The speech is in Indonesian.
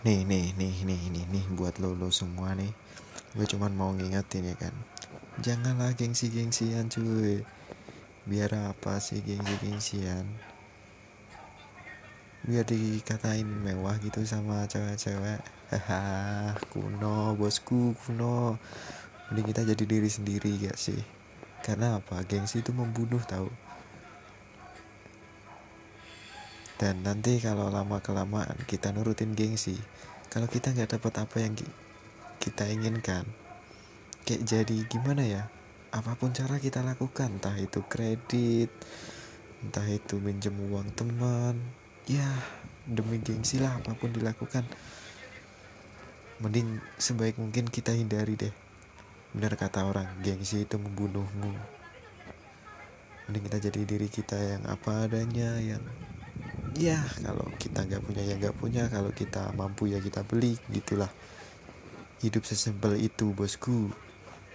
Nih buat lo semua nih. Gue cuman mau ngingetin ya kan. Janganlah gengsi-gengsian cuy. Biar apa sih gengsi-gengsian? Biar dikatain mewah gitu sama cewek-cewek. Haha, kuno bosku, kuno. Mending kita jadi diri sendiri gak sih? Karena apa? Gengsi itu membunuh tau. Dan nanti kalau lama kelamaan kita nurutin gengsi, kalau kita nggak dapat apa yang kita inginkan, kayak jadi gimana ya, apapun cara kita lakukan, entah itu kredit, entah itu minjem uang teman, ya demi gengsi lah apapun dilakukan. Mending sebaik mungkin kita hindari deh. Benar kata orang, gengsi itu membunuhmu. Mending kita jadi diri kita yang apa adanya, yang ya kalau kita nggak punya ya nggak punya, kalau kita mampu ya kita beli, gitulah. Hidup sesimpel itu bosku.